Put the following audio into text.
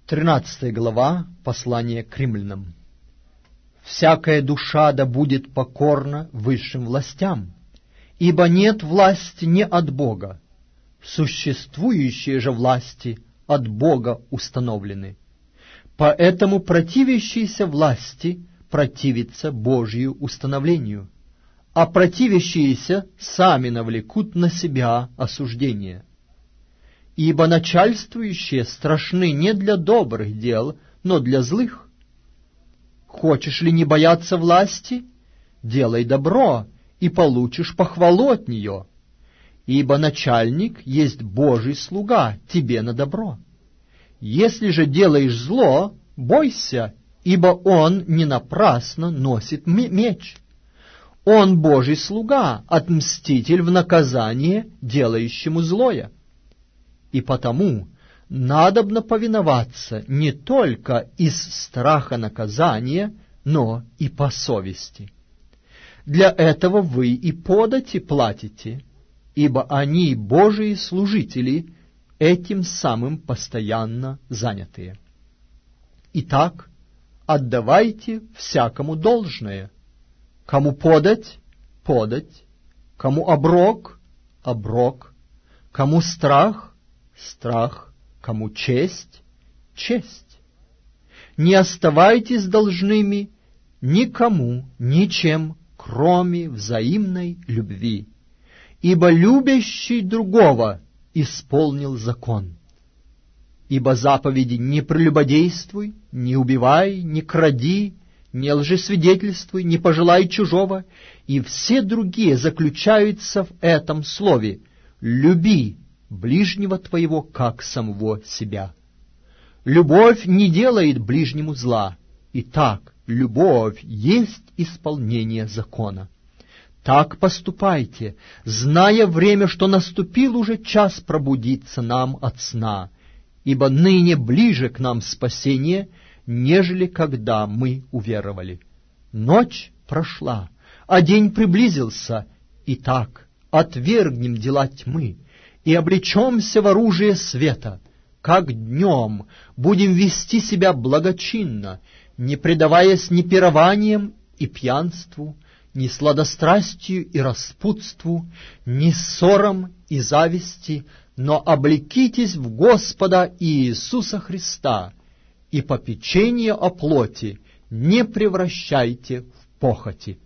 13 глава послания к римлянам. «Всякая душа да будет покорна высшим властям, ибо нет власти не от Бога, существующие же власти от Бога установлены. Поэтому противящиеся власти противятся Божию установлению, а противящиеся сами навлекут на себя осуждение. Ибо начальствующие страшны не для добрых дел, но для злых. Хочешь ли не бояться власти? Делай добро, и получишь похвалу от нее. Ибо начальник есть Божий слуга тебе на добро. Если же делаешь зло, бойся, ибо он не напрасно носит меч. Он Божий слуга, отмститель в наказание делающему злое. И потому надобно повиноваться не только из страха наказания, но и по совести. Для этого вы и подати платите, ибо они, Божии служители, этим самым постоянно занятые. Итак, отдавайте всякому должное. Кому подать — подать, кому оброк — оброк, кому страх — страх, кому честь — честь. Не оставайтесь должными никому, ничем, кроме взаимной любви, ибо любящий другого исполнил закон. Ибо заповеди «не прелюбодействуй», «не убивай», «не кради», «не лжесвидетельствуй», «не пожелай чужого» и все другие заключаются в этом слове «люби ближнего твоего, как самого себя». Любовь не делает ближнему зла. Итак, любовь есть исполнение закона. Так поступайте, зная время, что наступил уже час пробудиться нам от сна, ибо ныне ближе к нам спасение, нежели когда мы уверовали. Ночь прошла, а день приблизился. Итак, отвергнем дела тьмы и облечемся в оружие света. Как днем будем вести себя благочинно, не предаваясь ни пированиям и пьянству, ни сладострастию и распутству, ни ссорам и зависти, но облекитесь в Господа Иисуса Христа, и попечение о плоти не превращайте в похоти.